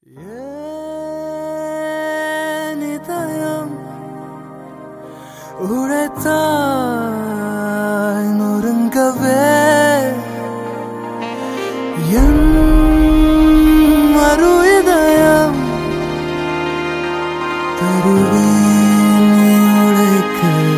இதயம் உடைத்தாய் நொறுங்கவே என் மறு இதயம் தருவேன் நீ உடைக்கவே.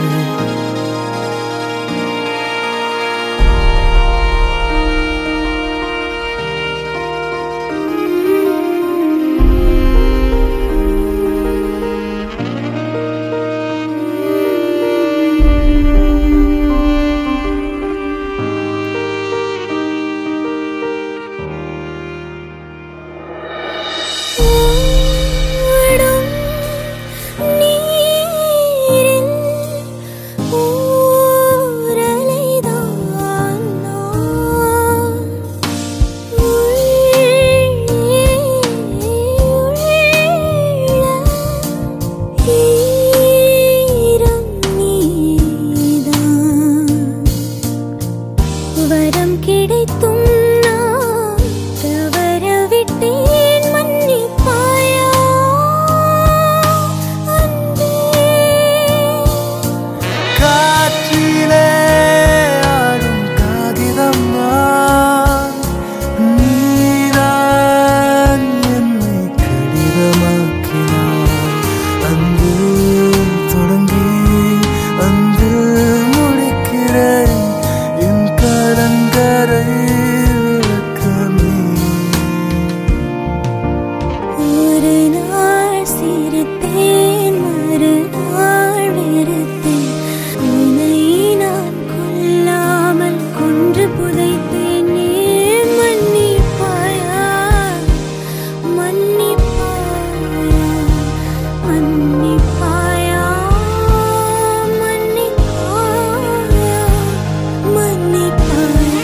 வரம் கிடைத்தும் நான் தவறவிட்டேன் மன்னிப்பாயா அன்பே. காற்றிலே ஆடும் காகிதம் நான், நீதான் என்னை கடிதமாக்கினாய். அன்பு தொடங்கி அன்பு முடிக்கிறேன் என் கலங்கரை விளக்கமே. ஒரு நாள் சிரித்தேன், மறுநாள் வெறுத்தேன். உன்னை நான் கொல்லாமல் கொன்று புதைத்தேன். ஏன் மன்னிப்பாயா மன்னிப்பாயா மன்னிப்பாயா மன்னிப்பாயா மன்னிப்பாயா.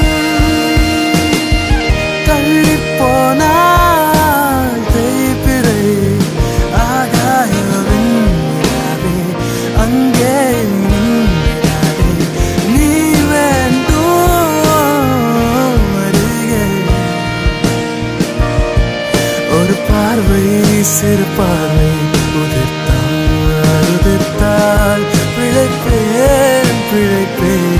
தள்ளிப்போனாய் தேய்பிறை ஆகாயவின் நிலாவே, அங்கே நின்றாதே. நீ வேண்டும் அருகே. ஒரு பார்வை சிறு பார்வை உதிர்த்தால் பிழைப்பேன் பிழைப்பேன்.